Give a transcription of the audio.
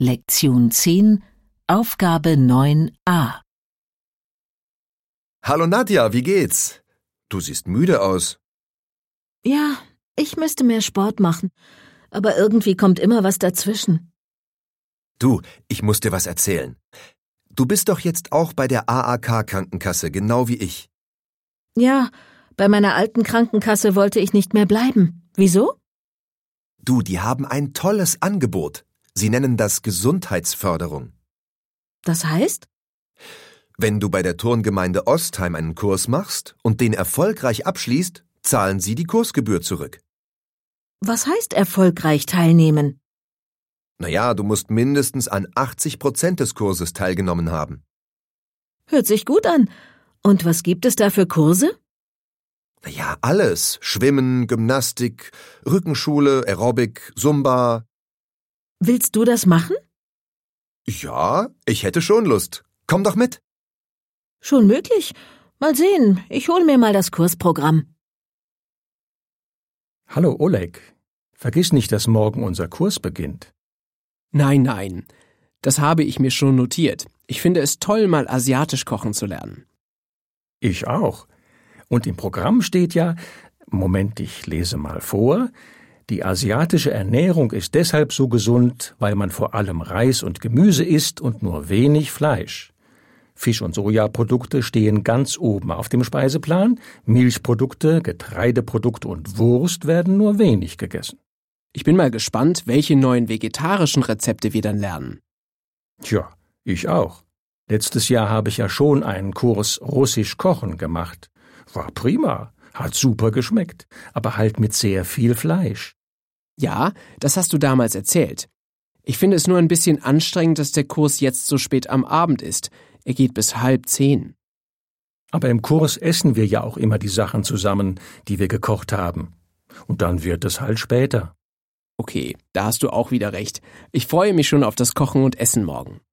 Lektion 10, Aufgabe 9a. Hallo Nadja, wie geht's? Du siehst müde aus. Ja, ich müsste mehr Sport machen, aber irgendwie kommt immer was dazwischen. Du, ich muss dir was erzählen. Du bist doch jetzt auch bei der AAK-Krankenkasse, genau wie ich. Ja, bei meiner alten Krankenkasse wollte ich nicht mehr bleiben. Wieso? Du, die haben ein tolles Angebot. Sie nennen das Gesundheitsförderung. Das heißt? Wenn du bei der Turngemeinde Ostheim einen Kurs machst und den erfolgreich abschließt, zahlen sie die Kursgebühr zurück. Was heißt erfolgreich teilnehmen? Naja, du musst mindestens an 80% des Kurses teilgenommen haben. Hört sich gut an. Und was gibt es da für Kurse? Naja, alles. Schwimmen, Gymnastik, Rückenschule, Aerobic, Zumba. Willst du das machen? Ja, ich hätte schon Lust. Komm doch mit. Schon möglich. Mal sehen, ich hol mir mal das Kursprogramm. Hallo Oleg, vergiss nicht, dass morgen unser Kurs beginnt. Nein, das habe ich mir schon notiert. Ich finde es toll, mal asiatisch kochen zu lernen. Ich auch. Und im Programm steht ja, Moment, ich lese mal vor, die asiatische Ernährung ist deshalb so gesund, weil man vor allem Reis und Gemüse isst und nur wenig Fleisch. Fisch- und Sojaprodukte stehen ganz oben auf dem Speiseplan, Milchprodukte, Getreideprodukte und Wurst werden nur wenig gegessen. Ich bin mal gespannt, welche neuen vegetarischen Rezepte wir dann lernen. Tja, ich auch. Letztes Jahr habe ich ja schon einen Kurs Russisch Kochen gemacht. War prima, hat super geschmeckt, aber halt mit sehr viel Fleisch. Ja, das hast du damals erzählt. Ich finde es nur ein bisschen anstrengend, dass der Kurs jetzt so spät am Abend ist. Er geht bis 9:30. Aber im Kurs essen wir ja auch immer die Sachen zusammen, die wir gekocht haben. Und dann wird es halt später. Okay, da hast du auch wieder recht. Ich freue mich schon auf das Kochen und Essen morgen.